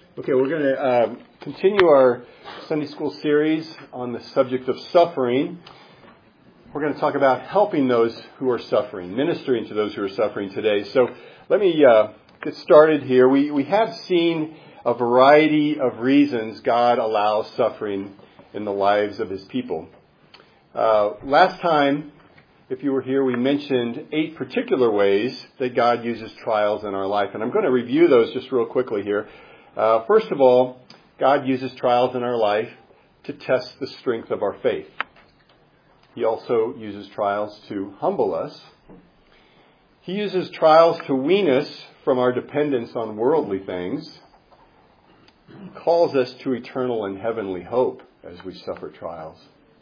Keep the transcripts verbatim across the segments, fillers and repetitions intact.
Okay, we're going to uh, continue our Sunday school series on the subject of suffering. We're going to talk about helping those who are suffering, ministering to those who are suffering today. So let me uh, get started here. We, we have seen a variety of reasons God allows suffering in the lives of his people. Uh, last time, if you were here, we mentioned eight particular ways that God uses trials in our life. And I'm going to review those just real quickly here. Uh, first of all, God uses trials in our life to test the strength of our faith. He also uses trials to humble us. He uses trials to wean us from our dependence on worldly things. He calls us to eternal and heavenly hope as we suffer trials.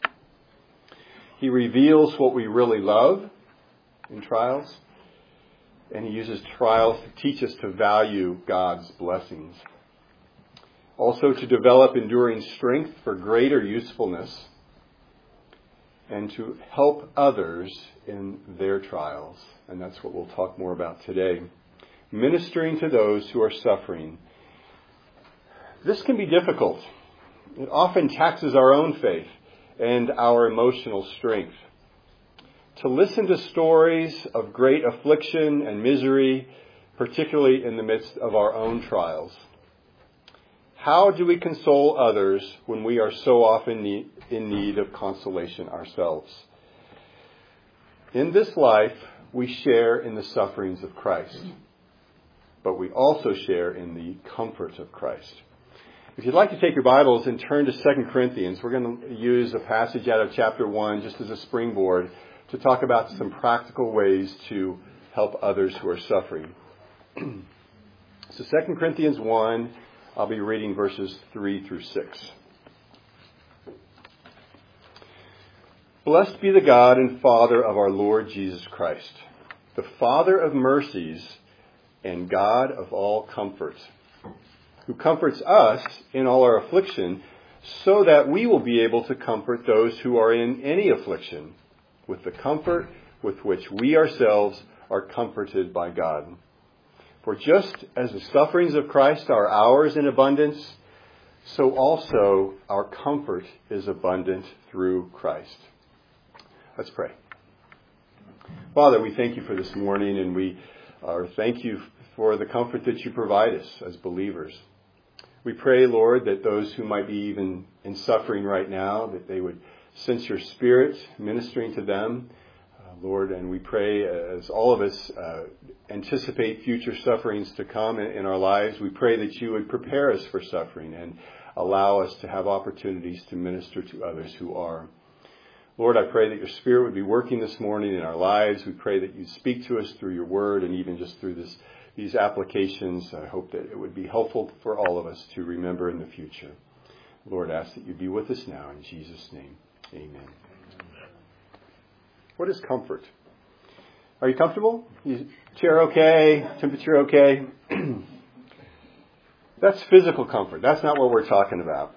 He reveals what we really love in trials. And he uses trials to teach us to value God's blessings. Also to develop enduring strength for greater usefulness and to help others in their trials. And that's what we'll talk more about today. Ministering to those who are suffering. This can be difficult. It often taxes our own faith and our emotional strength. To listen to stories of great affliction and misery, particularly in the midst of our own trials. How do we console others when we are so often in need of consolation ourselves? In this life, we share in the sufferings of Christ, but we also share in the comfort of Christ. If you'd like to take your Bibles and turn to Second Corinthians, we're going to use a passage out of chapter one just as a springboard to talk about some practical ways to help others who are suffering. So Second Corinthians one, I'll be reading verses three through six. Blessed be the God and Father of our Lord Jesus Christ, the Father of mercies and God of all comfort, who comforts us in all our affliction, so that we will be able to comfort those who are in any affliction, with the comfort with which we ourselves are comforted by God. For just as the sufferings of Christ are ours in abundance, so also our comfort is abundant through Christ. Let's pray. Father, we thank you for this morning, and we uh, thank you for the comfort that you provide us as believers. We pray, Lord, that those who might be even in suffering right now, that they would sense your Spirit ministering to them, uh, Lord, and we pray as all of us uh, anticipate future sufferings to come in, in our lives, we pray that you would prepare us for suffering and allow us to have opportunities to minister to others who are. Lord, I pray that your Spirit would be working this morning in our lives. We pray that you'd speak to us through your word and even just through this, these applications. I hope that it would be helpful for all of us to remember in the future. Lord, I ask that you be with us now in Jesus' name. Amen. What is comfort? Are you comfortable? You, chair okay? Temperature okay? That's physical comfort. That's not what we're talking about.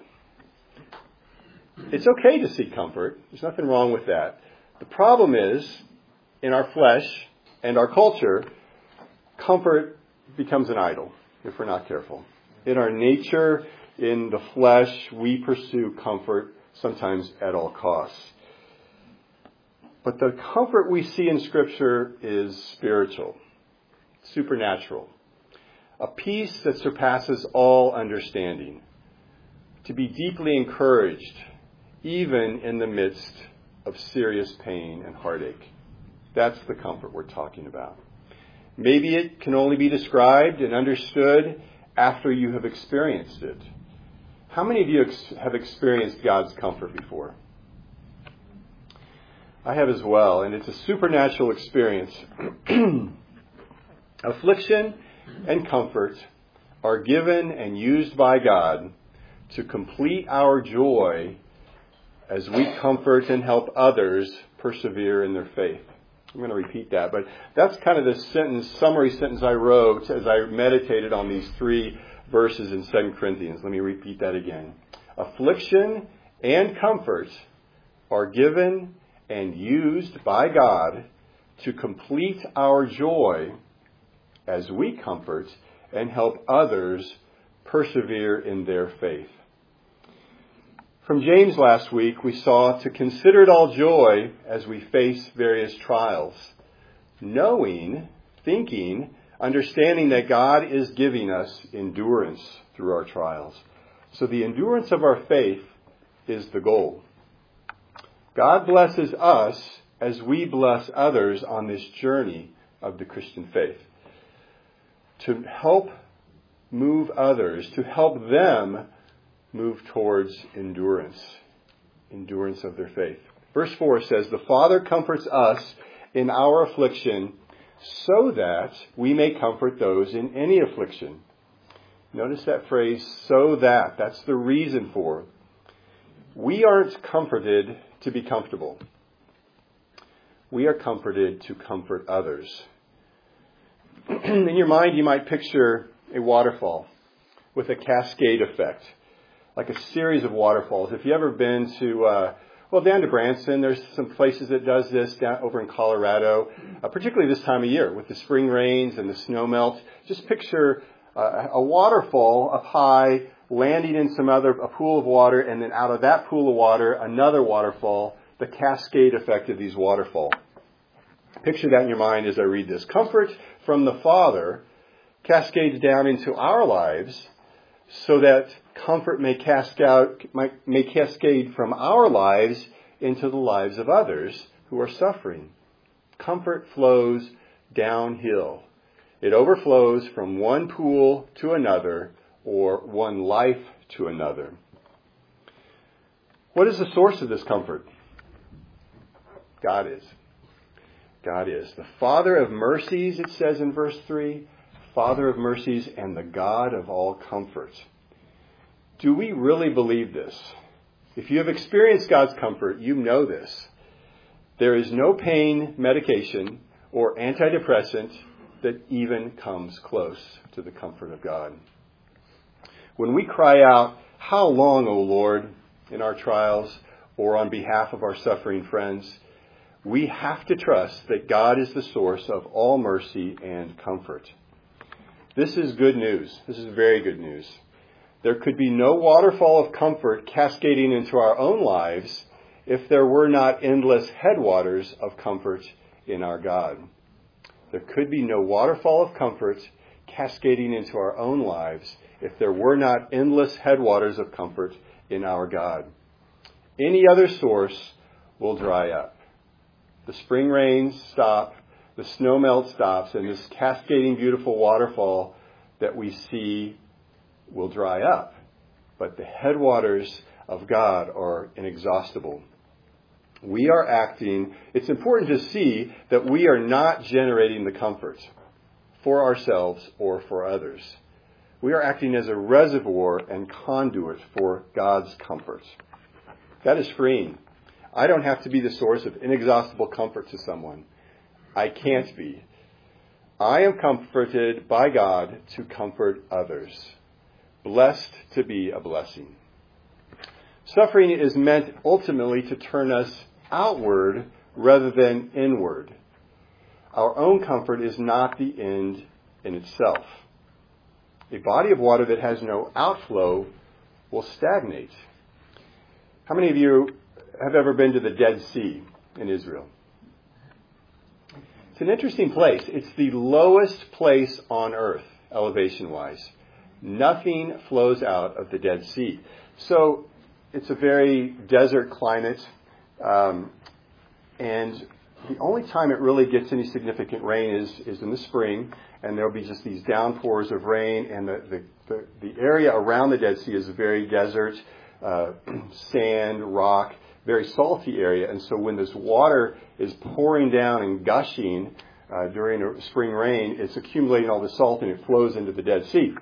It's okay to seek comfort. There's nothing wrong with that. The problem is, in our flesh and our culture, comfort becomes an idol if we're not careful. In our nature, in the flesh, we pursue comfort sometimes at all costs. But the comfort we see in Scripture is spiritual, supernatural, a peace that surpasses all understanding, to be deeply encouraged even in the midst of serious pain and heartache. That's the comfort we're talking about. Maybe it can only be described and understood after you have experienced it. How many of you ex- have experienced God's comfort before? I have as well, and it's a supernatural experience. Affliction and comfort are given and used by God to complete our joy as we comfort and help others persevere in their faith. I'm going to repeat that, but that's kind of the sentence, summary sentence I wrote as I meditated on these three verses in Second Corinthians. Let me repeat that again. Affliction and comfort are given and used by God to complete our joy as we comfort and help others persevere in their faith. From James last week, we saw to consider it all joy as we face various trials, knowing, thinking, understanding that God is giving us endurance through our trials. So the endurance of our faith is the goal. God blesses us as we bless others on this journey of the Christian faith. To help move others, to help them move towards endurance, endurance of their faith. Verse four says, "The Father comforts us in our affliction so that we may comfort those in any affliction." Notice that phrase, so that. That's the reason for. We aren't comforted to be comfortable. We are comforted to comfort others. In your mind, you might picture a waterfall with a cascade effect, like a series of waterfalls. If you've ever been to, uh, well, down to Branson, there's some places that does this down over in Colorado, uh, particularly this time of year with the spring rains and the snow melt. Just picture uh, a waterfall up high, landing in some other, a pool of water, and then out of that pool of water, another waterfall, the cascade effect of these waterfalls. Picture that in your mind as I read this. Comfort from the Father cascades down into our lives so that comfort may cascade, may cascade from our lives into the lives of others who are suffering. Comfort flows downhill. It overflows from one pool to another or one life to another. What is the source of this comfort? God is. God is. The Father of mercies, it says in verse three, Father of mercies and the God of all comfort. Do we really believe this? If you have experienced God's comfort, you know this. There is no pain medication or antidepressant that even comes close to the comfort of God. When we cry out, "How long, O Lord?" in our trials or on behalf of our suffering friends, we have to trust that God is the source of all mercy and comfort. This is good news. This is very good news. There could be no waterfall of comfort cascading into our own lives if there were not endless headwaters of comfort in our God. There could be no waterfall of comfort cascading into our own lives if there were not endless headwaters of comfort in our God. Any other source will dry up. The spring rains stop, the snow melt stops, and this cascading beautiful waterfall that we see will dry up. But the headwaters of God are inexhaustible. We are acting, it's important to see that we are not generating the comfort for ourselves or for others. We are acting as a reservoir and conduit for God's comfort. That is freeing. I don't have to be the source of inexhaustible comfort to someone. I can't be. I am comforted by God to comfort others. Blessed to be a blessing. Suffering is meant ultimately to turn us outward rather than inward. Our own comfort is not the end in itself. A body of water that has no outflow will stagnate. How many of you have ever been to the Dead Sea in Israel? It's an interesting place. It's the lowest place on earth, elevation-wise. Nothing flows out of the Dead Sea. So it's a very desert climate. Um, and the only time it really gets any significant rain is, is in the spring. And there'll be just these downpours of rain. And the, the, the, the area around the Dead Sea is very desert, uh, sand, rock, very salty area. And so when this water is pouring down and gushing uh, during a spring rain, it's accumulating all the salt and it flows into the Dead Sea.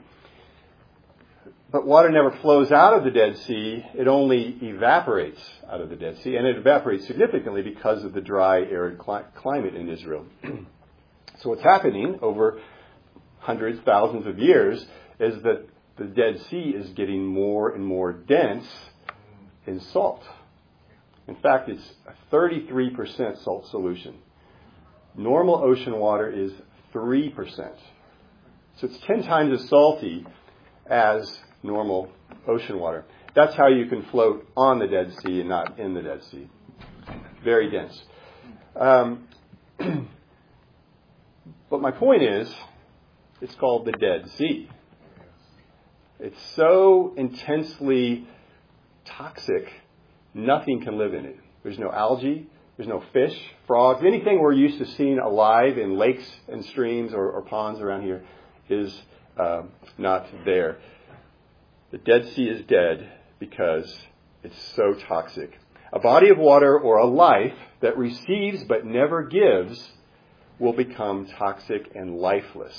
But water never flows out of the Dead Sea. It only evaporates out of the Dead Sea. And it evaporates significantly because of the dry, arid cli- climate in Israel. So what's happening over hundreds, thousands of years is that the Dead Sea is getting more and more dense in salt. In fact, it's a thirty-three percent salt solution. Normal ocean water is three percent. So it's ten times as salty as normal ocean water. That's how you can float on the Dead Sea and not in the Dead Sea. Very dense. Um, but my point is, it's called the Dead Sea. It's so intensely toxic, nothing can live in it. There's no algae, there's no fish, frogs, anything we're used to seeing alive in lakes and streams or, or ponds around here is uh, not there. The Dead Sea is dead because it's so toxic. A body of water or a life that receives but never gives will become toxic and lifeless.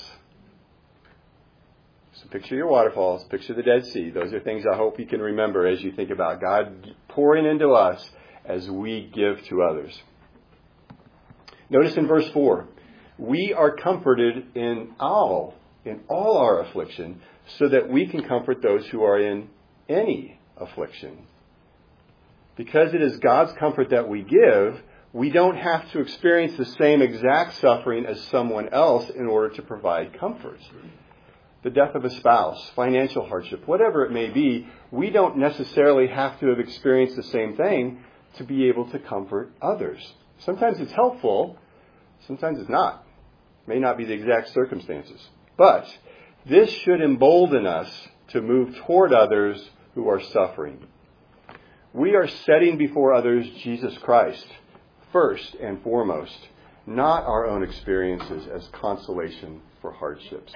So picture your waterfalls, picture the Dead Sea. Those are things I hope you can remember as you think about God pouring into us as we give to others. Notice in verse four, we are comforted in all, in all our affliction, so that we can comfort those who are in any affliction. Because it is God's comfort that we give, we don't have to experience the same exact suffering as someone else in order to provide comfort. The death of a spouse, financial hardship, whatever it may be, we don't necessarily have to have experienced the same thing to be able to comfort others. Sometimes it's helpful, sometimes it's not. It may not be the exact circumstances. But this should embolden us to move toward others who are suffering. We are setting before others Jesus Christ, first and foremost, not our own experiences as consolation for hardships.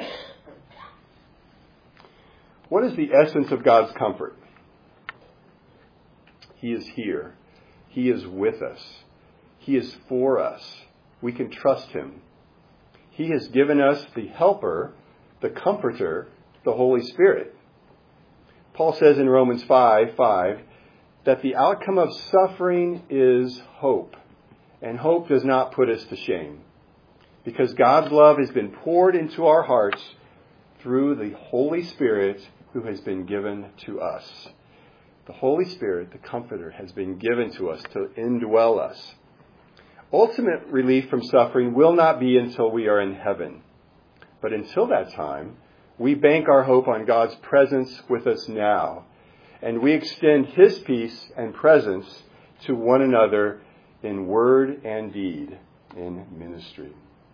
What is the essence of God's comfort? He is here. He is with us. He is for us. We can trust Him. He has given us the helper, the comforter, the Holy Spirit. Paul says in Romans five five that the outcome of suffering is hope. And hope does not put us to shame. Because God's love has been poured into our hearts through the Holy Spirit who has been given to us. The Holy Spirit, the Comforter, has been given to us to indwell us. Ultimate relief from suffering will not be until we are in heaven. But until that time, we bank our hope on God's presence with us now. And we extend His peace and presence to one another in word and deed, in ministry.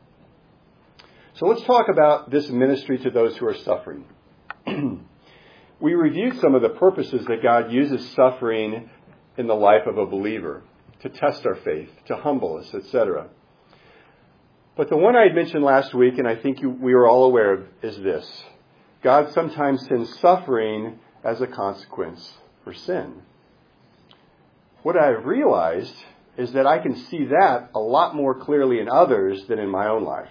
So let's talk about this ministry to those who are suffering. We reviewed some of the purposes that God uses suffering in the life of a believer, to test our faith, to humble us, et cetera. But the one I had mentioned last week, and I think you, we are all aware of, is this. God sometimes sends suffering as a consequence for sin. What I've realized is that I can see that a lot more clearly in others than in my own life.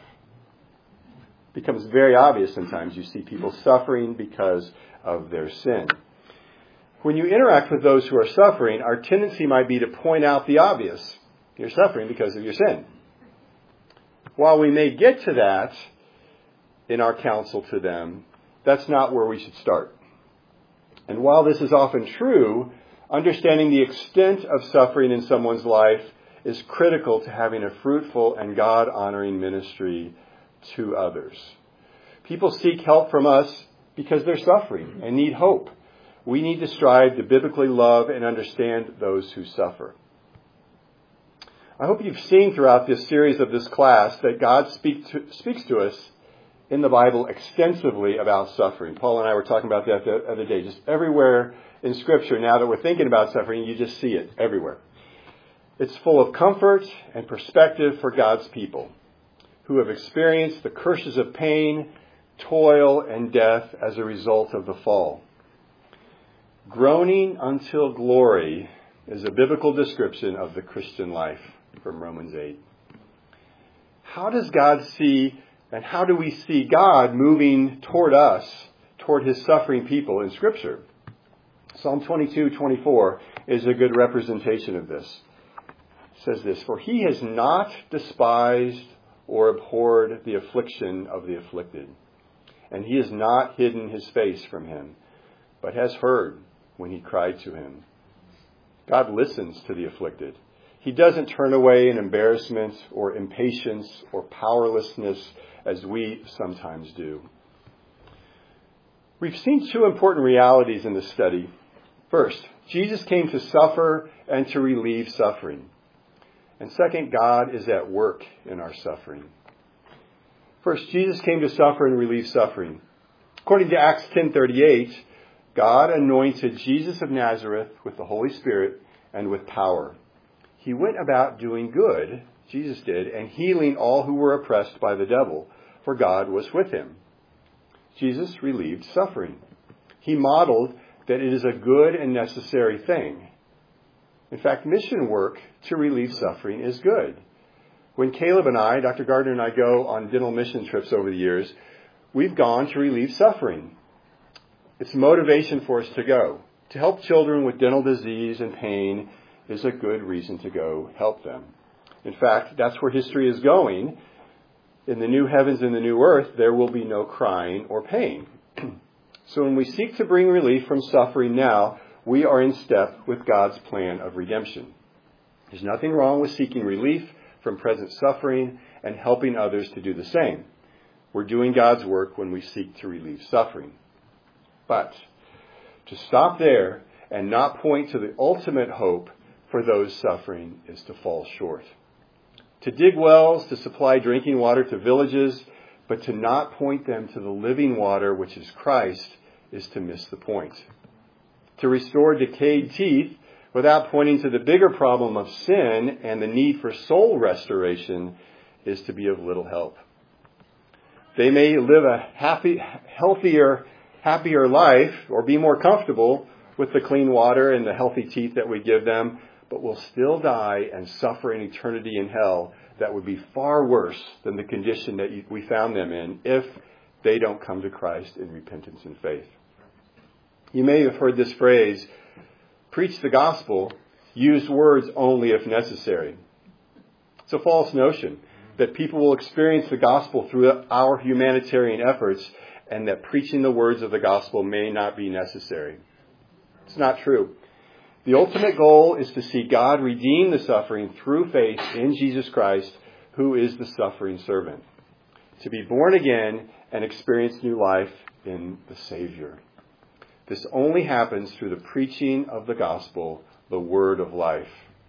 It becomes very obvious sometimes. You see people suffering because of their sin. When you interact with those who are suffering, our tendency might be to point out the obvious. You're suffering because of your sin. While we may get to that in our counsel to them, that's not where we should start. And while this is often true, understanding the extent of suffering in someone's life is critical to having a fruitful and God-honoring ministry to others. People seek help from us because they're suffering and need hope. We need to strive to biblically love and understand those who suffer. I hope you've seen throughout this series of this class that God speak to, speaks to us in the Bible extensively about suffering. Paul and I were talking about that the other day. Just everywhere in Scripture, now that we're thinking about suffering, you just see it everywhere. It's full of comfort and perspective for God's people who have experienced the curses of pain, toil, and death as a result of the fall. Groaning until glory is a biblical description of the Christian life from Romans eight. How does God see, and how do we see God moving toward us, toward His suffering people in Scripture? Psalm twenty-two twenty-four is a good representation of this. It says this, "For He has not despised or abhorred the affliction of the afflicted, and He has not hidden His face from him, but has heard when he cried to Him." God listens to the afflicted. He doesn't turn away in embarrassment or impatience or powerlessness as we sometimes do. We've seen two important realities in this study. First, Jesus came to suffer and to relieve suffering. And second, God is at work in our suffering. First, Jesus came to suffer and relieve suffering. According to Acts ten thirty-eight, God anointed Jesus of Nazareth with the Holy Spirit and with power. He went about doing good, Jesus did, and healing all who were oppressed by the devil, for God was with him. Jesus relieved suffering. He modeled that it is a good and necessary thing. In fact, mission work to relieve suffering is good. When Caleb and I, Doctor Gardner and I, go on dental mission trips over the years, we've gone to relieve suffering. It's motivation for us to go. To help children with dental disease and pain is a good reason to go help them. In fact, that's where history is going. In the new heavens and the new earth, there will be no crying or pain. So when we seek to bring relief from suffering now, we are in step with God's plan of redemption. There's nothing wrong with seeking relief from present suffering and helping others to do the same. We're doing God's work when we seek to relieve suffering. But to stop there and not point to the ultimate hope for those suffering is to fall short. To dig wells to supply drinking water to villages, but to not point them to the living water, which is Christ, is to miss the point. To restore decayed teeth without pointing to the bigger problem of sin and the need for soul restoration is to be of little help. They may live a happy, healthier, happier life or be more comfortable with the clean water and the healthy teeth that we give them, but will still die and suffer an eternity in hell that would be far worse than the condition that we found them in if they don't come to Christ in repentance and faith. You may have heard this phrase, preach the gospel, use words only if necessary. It's a false notion that people will experience the gospel through our humanitarian efforts and that preaching the words of the gospel may not be necessary. It's not true. The ultimate goal is to see God redeem the suffering through faith in Jesus Christ, who is the suffering servant. To be born again and experience new life in the Savior. This only happens through the preaching of the gospel, the word of life.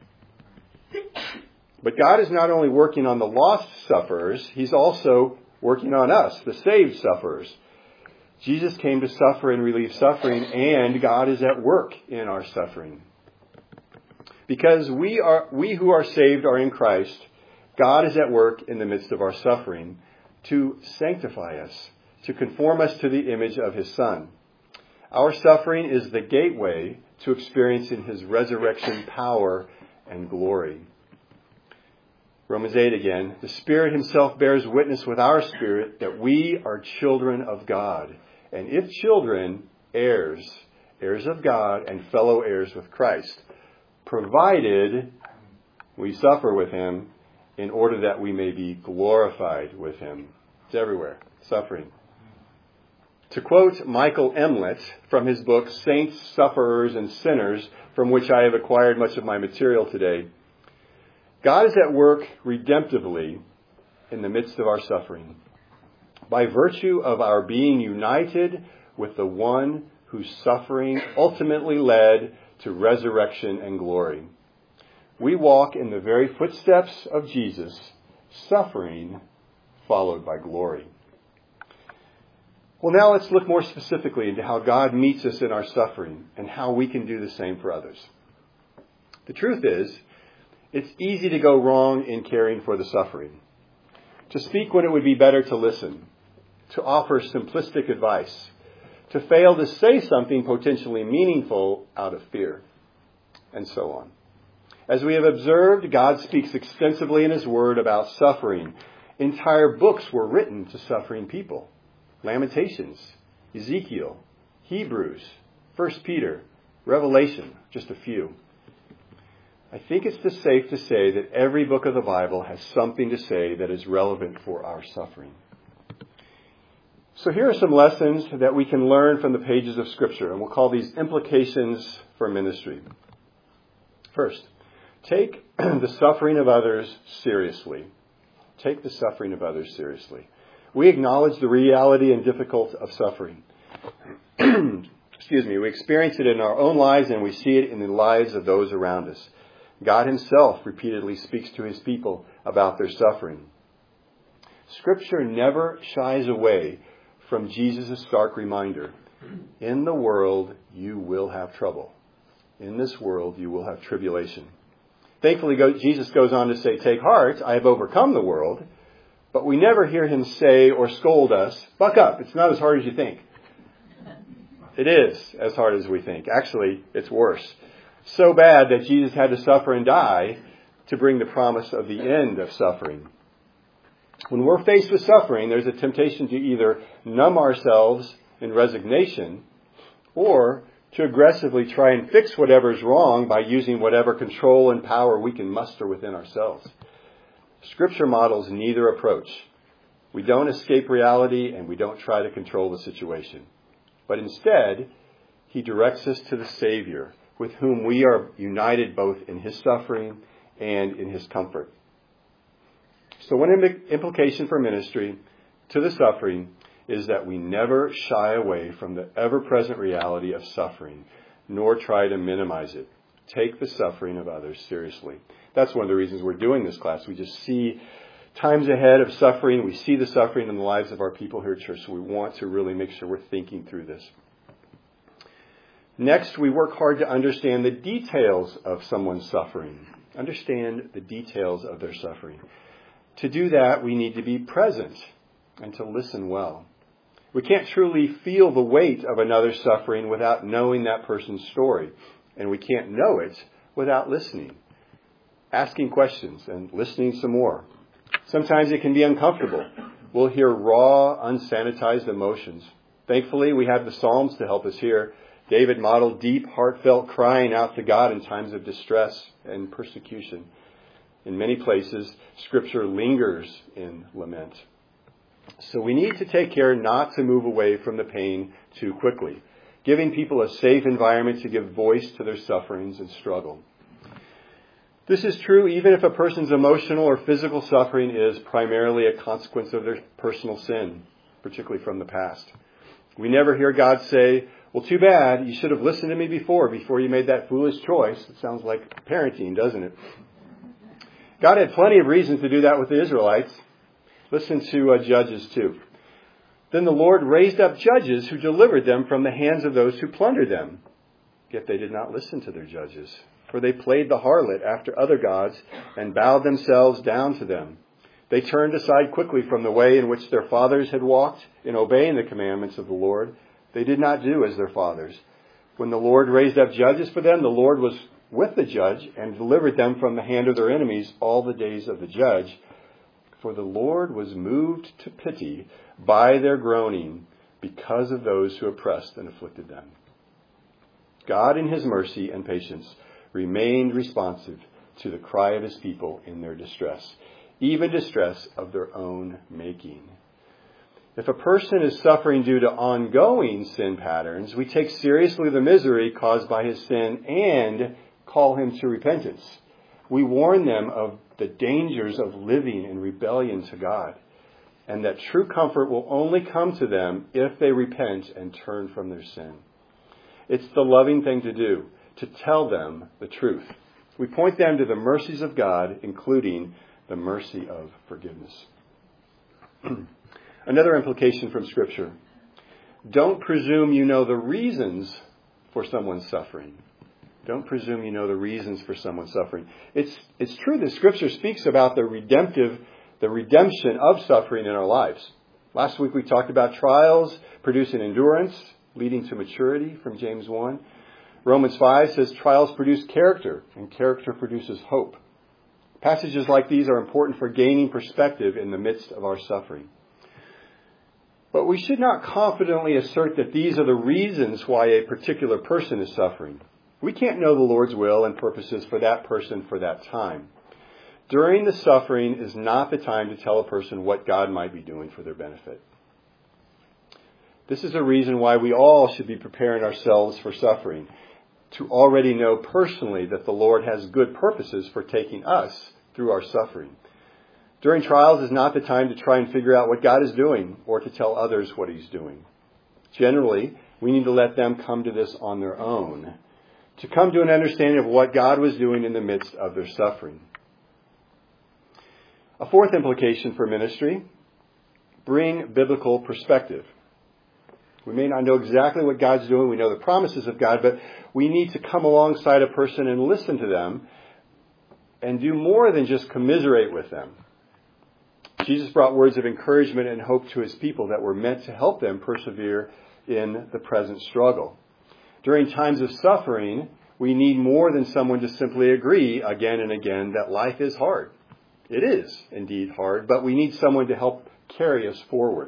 But God is not only working on the lost sufferers, He's also working on us, the saved sufferers. Jesus came to suffer and relieve suffering, and God is at work in our suffering. Because we are we who are saved are in Christ, God is at work in the midst of our suffering to sanctify us, to conform us to the image of His Son. Our suffering is the gateway to experiencing His resurrection power and glory. Romans eight again, the Spirit Himself bears witness with our spirit that we are children of God. And if children, heirs, heirs of God and fellow heirs with Christ, provided we suffer with Him in order that we may be glorified with Him. It's everywhere, suffering. To quote Michael Emlet from his book, Saints, Sufferers, and Sinners, from which I have acquired much of my material today, God is at work redemptively in the midst of our suffering, by virtue of our being united with the one whose suffering ultimately led to resurrection and glory. We walk in the very footsteps of Jesus, suffering followed by glory. Well, now let's look more specifically into how God meets us in our suffering and how we can do the same for others. The truth is, it's easy to go wrong in caring for the suffering, to speak when it would be better to listen, to offer simplistic advice, to fail to say something potentially meaningful out of fear, and so on. As we have observed, God speaks extensively in His Word about suffering. Entire books were written to suffering people. Lamentations, Ezekiel, Hebrews, First Peter, Revelation, just a few. I think it's safe to say that every book of the Bible has something to say that is relevant for our suffering. So here are some lessons that we can learn from the pages of Scripture, and we'll call these implications for ministry. First, take the suffering of others seriously. Take the suffering of others seriously. We acknowledge the reality and difficulty of suffering. excuse me, we experience it in our own lives and we see it in the lives of those around us. God himself repeatedly speaks to his people about their suffering. Scripture never shies away from Jesus' stark reminder. In the world, you will have trouble. In this world, you will have tribulation. Thankfully, Jesus goes on to say, take heart, I have overcome the world. But we never hear him say or scold us, buck up, it's not as hard as you think. It is as hard as we think. Actually, it's worse. So bad that Jesus had to suffer and die to bring the promise of the end of suffering. When we're faced with suffering, there's a temptation to either numb ourselves in resignation or to aggressively try and fix whatever's wrong by using whatever control and power we can muster within ourselves. Scripture models neither approach. We don't escape reality and we don't try to control the situation. But instead, he directs us to the Savior, with whom we are united both in his suffering and in his comfort. So one implication for ministry to the suffering is that we never shy away from the ever-present reality of suffering, nor try to minimize it. Take the suffering of others seriously. That's one of the reasons we're doing this class. We just see times ahead of suffering. We see the suffering in the lives of our people here at church, so we want to really make sure we're thinking through this. Next, we work hard to understand the details of someone's suffering. Understand the details of their suffering. To do that, we need to be present and to listen well. We can't truly feel the weight of another's suffering without knowing that person's story. And we can't know it without listening, asking questions and listening some more. Sometimes it can be uncomfortable. We'll hear raw, unsanitized emotions. Thankfully, we have the Psalms to help us here. David modeled deep, heartfelt crying out to God in times of distress and persecution. In many places, Scripture lingers in lament. So we need to take care not to move away from the pain too quickly, giving people a safe environment to give voice to their sufferings and struggle. This is true even if a person's emotional or physical suffering is primarily a consequence of their personal sin, particularly from the past. We never hear God say, well, too bad, you should have listened to me before, before you made that foolish choice. It sounds like parenting, doesn't it? God had plenty of reasons to do that with the Israelites. Listen to uh, Judges two. Then the Lord raised up judges who delivered them from the hands of those who plundered them. Yet they did not listen to their judges, for they played the harlot after other gods and bowed themselves down to them. They turned aside quickly from the way in which their fathers had walked in obeying the commandments of the Lord. They did not do as their fathers. When the Lord raised up judges for them, the Lord was with the judge and delivered them from the hand of their enemies all the days of the judge. For the Lord was moved to pity by their groaning because of those who oppressed and afflicted them. God, in his mercy and patience, remained responsive to the cry of his people in their distress, even distress of their own making. If a person is suffering due to ongoing sin patterns, we take seriously the misery caused by his sin and call him to repentance. We warn them of the dangers of living in rebellion to God, and that true comfort will only come to them if they repent and turn from their sin. It's the loving thing to do, to tell them the truth. We point them to the mercies of God, including the mercy of forgiveness. Another implication from Scripture. Don't presume you know the reasons for someone's suffering. Don't presume you know the reasons for someone's suffering. It's it's true that Scripture speaks about the redemptive, the redemption of suffering in our lives. Last week we talked about trials producing endurance, leading to maturity from James one. Romans five says trials produce character, and character produces hope. Passages like these are important for gaining perspective in the midst of our suffering. But we should not confidently assert that these are the reasons why a particular person is suffering. We can't know the Lord's will and purposes for that person for that time. During the suffering is not the time to tell a person what God might be doing for their benefit. This is a reason why we all should be preparing ourselves for suffering, to already know personally that the Lord has good purposes for taking us through our suffering. During trials is not the time to try and figure out what God is doing or to tell others what he's doing. Generally, We need to let them come to this on their own, to come to an understanding of what God was doing in the midst of their suffering. A fourth implication for ministry: bring biblical perspective. We may not know exactly what God's doing. We know the promises of God, but we need to come alongside a person and listen to them and do more than just commiserate with them. Jesus brought words of encouragement and hope to his people that were meant to help them persevere in the present struggle. During times of suffering, we need more than someone to simply agree again and again that life is hard. It is indeed hard, but we need someone to help carry us forward.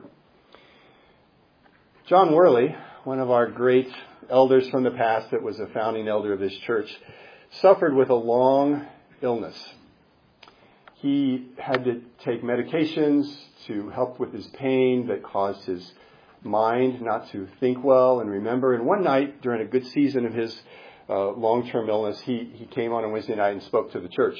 John Worley, one of our great elders from the past that was a founding elder of this church, suffered with a long illness. He had to take medications to help with his pain that caused his mind not to think well and remember. And one night, during a good season of his uh, long-term illness, he, he came on a Wednesday night and spoke to the church.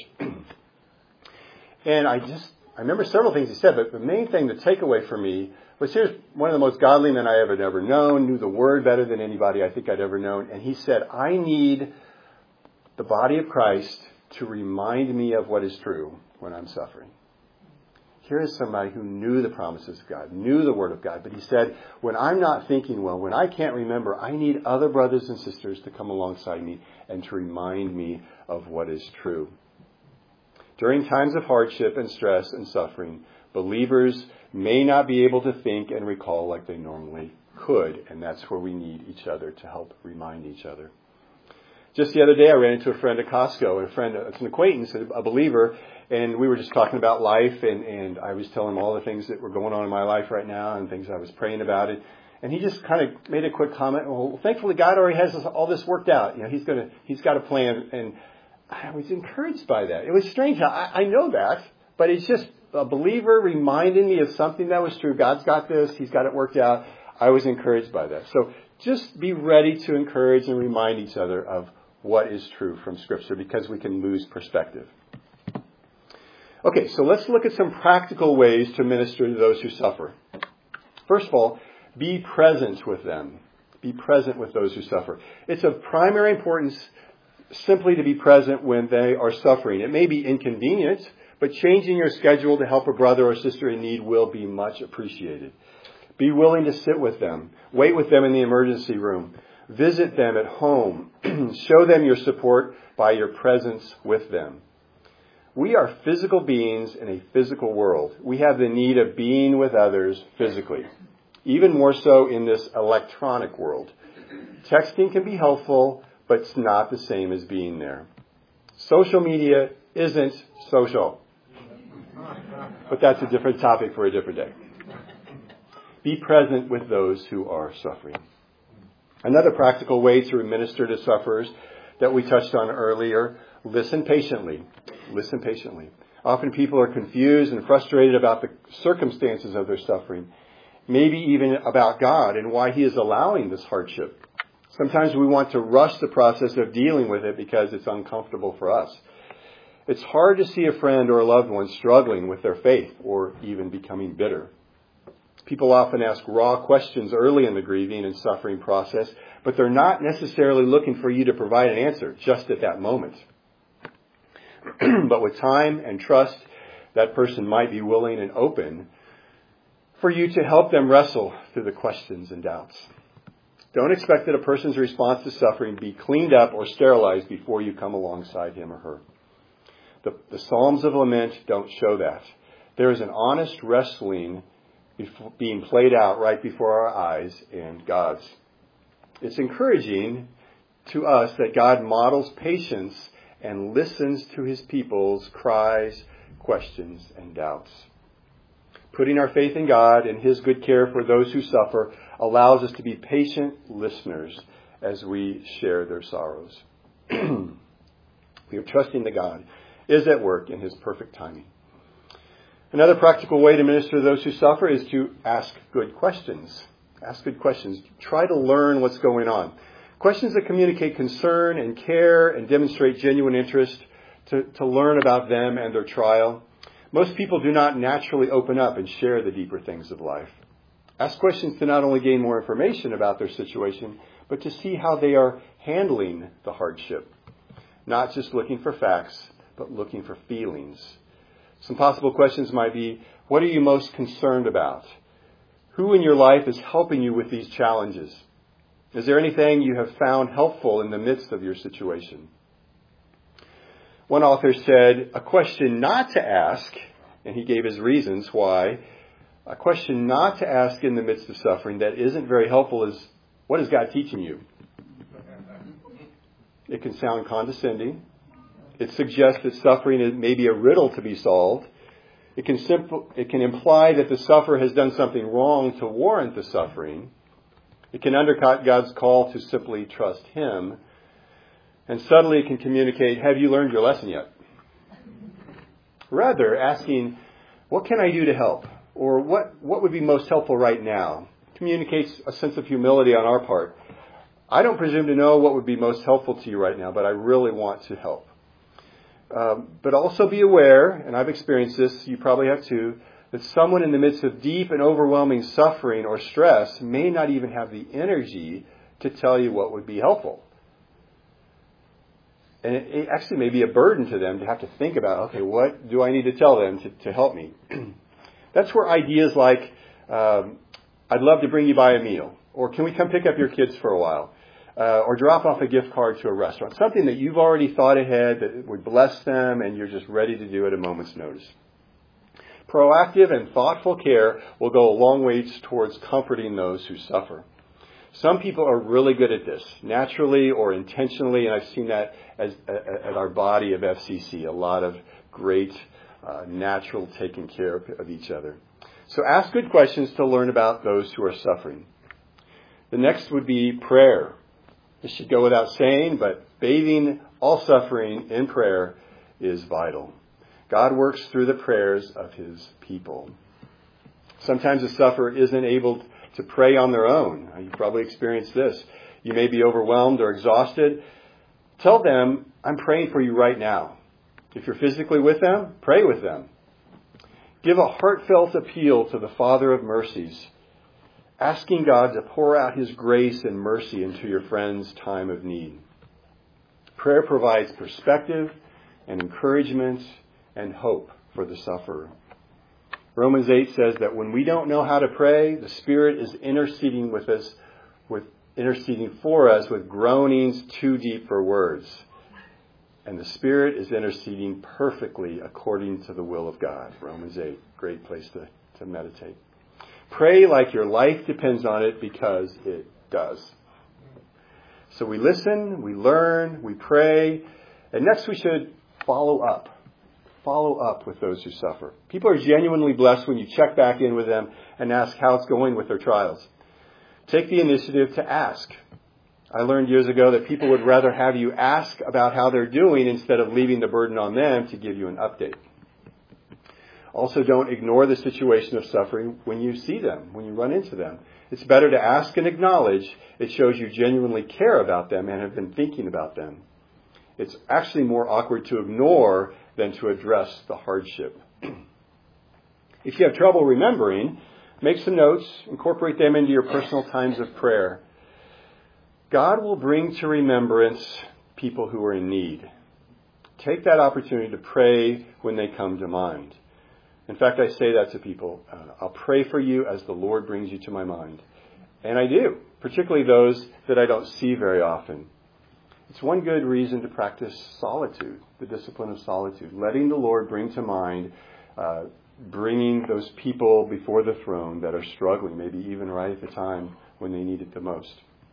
And I just, I remember several things he said, but the main thing, the takeaway for me, was here's one of the most godly men I ever ever known, knew the word better than anybody I think I'd ever known. And he said, I need the body of Christ to remind me of what is true when I'm suffering. Here is somebody who knew the promises of God, knew the word of God. But he said, when I'm not thinking well, when I can't remember, I need other brothers and sisters to come alongside me and to remind me of what is true. During times of hardship and stress and suffering, believers may not be able to think and recall like they normally could. And that's where we need each other to help remind each other. Just the other day, I ran into a friend at Costco, a friend, it's an acquaintance, a believer, and we were just talking about life, and, and I was telling him all the things that were going on in my life right now and things I was praying about it. And he just kind of made a quick comment. Well, thankfully, God already has all this worked out. You know, he's gonna, he's got a plan, and I was encouraged by that. It was strange. I, I know that, but it's just a believer reminding me of something that was true. God's got this. He's got it worked out. I was encouraged by that. So just be ready to encourage and remind each other of what is true from Scripture, because we can lose perspective. Okay, so let's look at some practical ways to minister to those who suffer. First of all, be present with them. Be present with those who suffer. It's of primary importance simply to be present when they are suffering. It may be inconvenient, but changing your schedule to help a brother or sister in need will be much appreciated. Be willing to sit with them. Wait with them in the emergency room. Visit them at home. Show them your support by your presence with them. We are physical beings in a physical world. We have the need of being with others physically, even more so in this electronic world. Texting can be helpful, but it's not the same as being there. Social media isn't social. But that's a different topic for a different day. Be present with those who are suffering. Another practical way to minister to sufferers that we touched on earlier, listen patiently. Listen patiently. Often people are confused and frustrated about the circumstances of their suffering, maybe even about God and why He is allowing this hardship. Sometimes we want to rush the process of dealing with it because it's uncomfortable for us. It's hard to see a friend or a loved one struggling with their faith or even becoming bitter. People often ask raw questions early in the grieving and suffering process, but they're not necessarily looking for you to provide an answer just at that moment. But with time and trust, that person might be willing and open for you to help them wrestle through the questions and doubts. Don't expect that a person's response to suffering be cleaned up or sterilized before you come alongside him or her. The, the Psalms of Lament don't show that. There is an honest wrestling being played out right before our eyes and God's. It's encouraging to us that God models patience and listens to His people's cries, questions, and doubts. Putting our faith in God and His good care for those who suffer allows us to be patient listeners as we share their sorrows. We are trusting that God is at work in His perfect timing. Another practical way to minister to those who suffer is to ask good questions. Ask good questions. Try to learn what's going on. Questions that communicate concern and care and demonstrate genuine interest to, to learn about them and their trial. Most people do not naturally open up and share the deeper things of life. Ask questions to not only gain more information about their situation, but to see how they are handling the hardship. Not just looking for facts, but looking for feelings. Some possible questions might be, what are you most concerned about? Who in your life is helping you with these challenges? Is there anything you have found helpful in the midst of your situation? One author said, a question not to ask, and he gave his reasons why, a question not to ask in the midst of suffering that isn't very helpful is, what is God teaching you? It can sound condescending. It suggests that suffering is maybe a riddle to be solved. It can simple, it can imply that the sufferer has done something wrong to warrant the suffering. It can undercut God's call to simply trust Him. And subtly it can communicate, have you learned your lesson yet? Rather, asking, what can I do to help? Or what, what would be most helpful right now? Communicates a sense of humility on our part. I don't presume to know what would be most helpful to you right now, but I really want to help. Um, but also be aware, and I've experienced this, you probably have too, that someone in the midst of deep and overwhelming suffering or stress may not even have the energy to tell you what would be helpful. And it, it actually may be a burden to them to have to think about, okay, what do I need to tell them to, to help me? That's where ideas like, um, I'd love to bring you by a meal, or can we come pick up your kids for a while? Uh, or drop off a gift card to a restaurant. Something that you've already thought ahead that would bless them and you're just ready to do at a moment's notice. Proactive and thoughtful care will go a long way towards comforting those who suffer. Some people are really good at this, naturally or intentionally, and I've seen that as, at our body of F C C, a lot of great uh, natural taking care of, of each other. So ask good questions to learn about those who are suffering. The next would be prayer. This should go without saying, but bathing all suffering in prayer is vital. God works through the prayers of His people. Sometimes the sufferer isn't able to pray on their own. You've probably experienced this. You may be overwhelmed or exhausted. Tell them, I'm praying for you right now. If you're physically with them, pray with them. Give a heartfelt appeal to the Father of mercies, asking God to pour out His grace and mercy into your friend's time of need. Prayer provides perspective and encouragement and hope for the sufferer. Romans eight says that when we don't know how to pray, the Spirit is interceding with us, with interceding for us with groanings too deep for words. And the Spirit is interceding perfectly according to the will of God. Romans eight, great place to, to meditate. Pray like your life depends on it, because it does. So we listen, we learn, we pray, and next we should follow up. Follow up with those who suffer. People are genuinely blessed when you check back in with them and ask how it's going with their trials. Take the initiative to ask. I learned years ago that people would rather have you ask about how they're doing instead of leaving the burden on them to give you an update. Also, don't ignore the situation of suffering when you see them, when you run into them. It's better to ask and acknowledge. It shows you genuinely care about them and have been thinking about them. It's actually more awkward to ignore than to address the hardship. If you have trouble remembering, make some notes, incorporate them into your personal times of prayer. God will bring to remembrance people who are in need. Take that opportunity to pray when they come to mind. In fact, I say that to people. Uh, I'll pray for you as the Lord brings you to my mind. And I do, particularly those that I don't see very often. It's one good reason to practice solitude, the discipline of solitude, letting the Lord bring to mind, uh, bringing those people before the throne that are struggling, maybe even right at the time when they need it the most.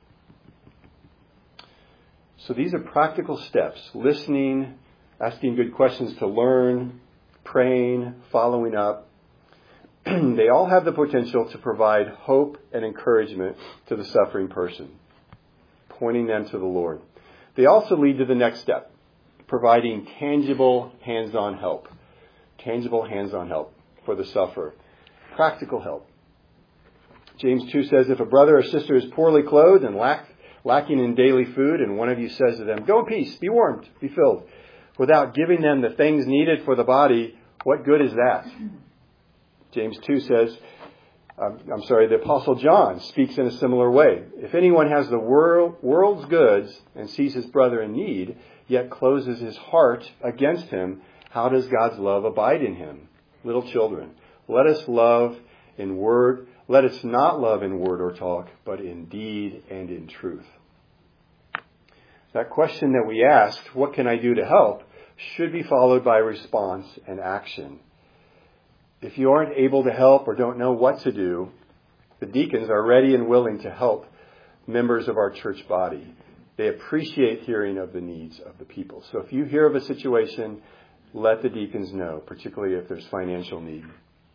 So these are practical steps: listening, asking good questions to learn, praying, following up. They all have the potential to provide hope and encouragement to the suffering person, pointing them to the Lord. They also lead to the next step, providing tangible hands-on help. Tangible hands-on help for the sufferer. Practical help. James two says, if a brother or sister is poorly clothed and lack, lacking in daily food, and one of you says to them, go in peace, be warmed, be filled, without giving them the things needed for the body, what good is that? James two says, Um, I'm sorry, the Apostle John speaks in a similar way. If anyone has the world, world's goods and sees his brother in need, yet closes his heart against him, how does God's love abide in him? Little children, let us love in word, let us not love in word or talk, but in deed and in truth. That question that we asked, what can I do to help, should be followed by response and action. If you aren't able to help or don't know what to do, the deacons are ready and willing to help members of our church body. They appreciate hearing of the needs of the people. So if you hear of a situation, let the deacons know, particularly if there's financial need.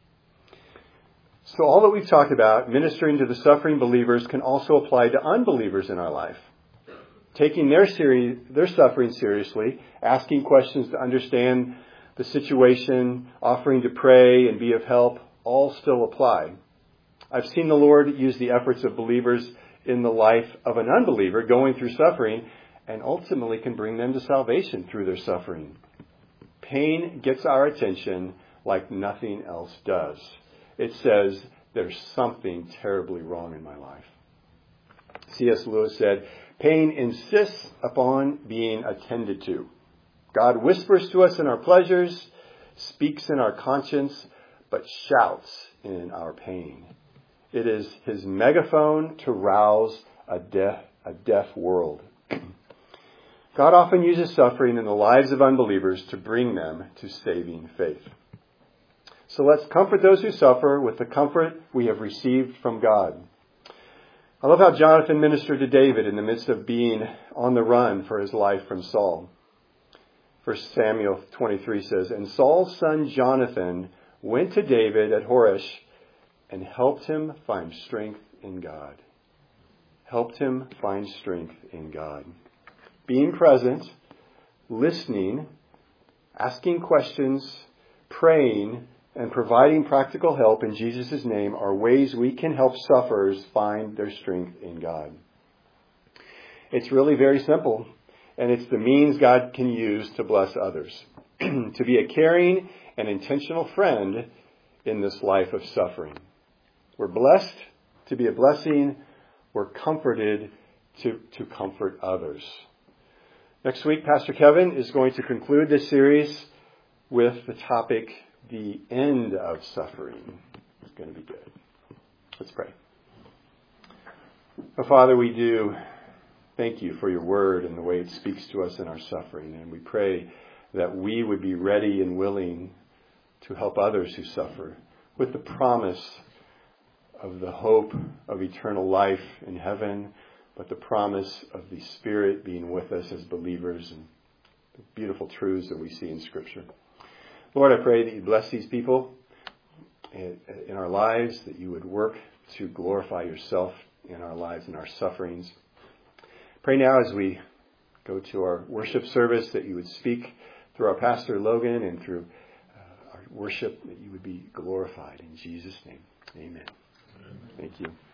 So all that we've talked about, ministering to the suffering believers, can also apply to unbelievers in our life. Taking their seri- their suffering seriously, asking questions to understand the situation, offering to pray and be of help, all still apply. I've seen the Lord use the efforts of believers in the life of an unbeliever going through suffering and ultimately can bring them to salvation through their suffering. Pain gets our attention like nothing else does. It says, there's something terribly wrong in my life. C S Lewis said, pain insists upon being attended to. God whispers to us in our pleasures, speaks in our conscience, but shouts in our pain. It is his megaphone to rouse a deaf, a deaf world. God often uses suffering in the lives of unbelievers to bring them to saving faith. So let's comfort those who suffer with the comfort we have received from God. I love how Jonathan ministered to David in the midst of being on the run for his life from Saul. First Samuel twenty-three says, and Saul's son Jonathan went to David at Horesh and helped him find strength in God. Helped him find strength in God. Being present, listening, asking questions, praying, and providing practical help in Jesus' name are ways we can help sufferers find their strength in God. It's really very simple. And it's the means God can use to bless others. To be a caring and intentional friend in this life of suffering. We're blessed to be a blessing. We're comforted to, to comfort others. Next week, Pastor Kevin is going to conclude this series with the topic, the end of suffering. It's going to be good. Let's pray. Oh, Father, we do thank you for your word and the way it speaks to us in our suffering. And we pray that we would be ready and willing to help others who suffer with the promise of the hope of eternal life in heaven, but the promise of the Spirit being with us as believers and the beautiful truths that we see in Scripture. Lord, I pray that you bless these people in our lives, that you would work to glorify yourself in our lives and our sufferings. Pray now as we go to our worship service that you would speak through our pastor Logan and through uh, our worship, that you would be glorified in Jesus' name. Amen. Amen. Thank you.